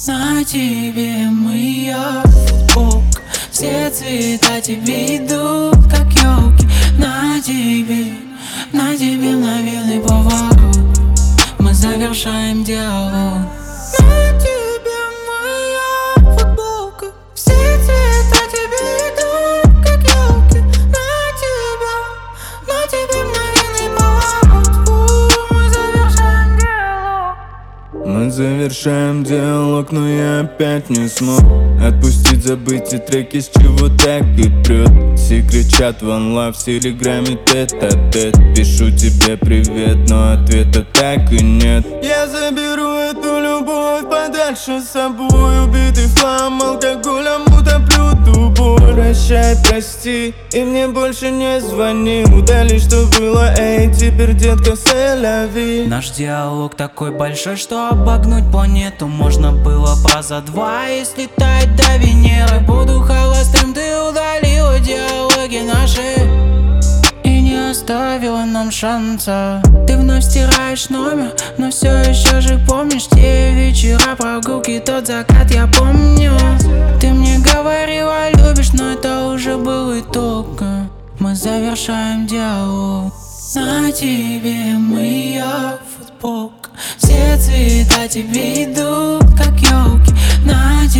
На тебе моя футболка, все цвета тебе идут, как елки. На тебе мгновенный поворот, мы завершаем диалог. На тебе моя футболка, все цвета тебе идут, как елки. На тебе мгновенный поворот, мы завершаем диалог. Мы завершаем диалог, но я опять не смог отпустить, забыть и треки, с чего так и прет. Все кричат one love в телеграме тет-а-тет. Пишу тебе привет, но ответа так и нет. Я заберу эту любовь подальше с собой. Убитый в хлам алкоголем утоплю ту боль. Прощай, прости, и мне больше не звони. Удали, что было, эй, теперь, детка, c'est la vie. Наш диалог такой большой, что обогнуть планету можно было бы раза два и слетать до Венеры. Буду холостым, ты удалила диалоги наши и не оставила нам шанса. Ты вновь стираешь номер, но все еще же помнишь те вечера, прогулки, тот закат, я помню. Ты мне говорила, любишь, но это уже был итог. Мы завершаем диалог. На тебе моя футболка, все цвета тебе идут, как елки. На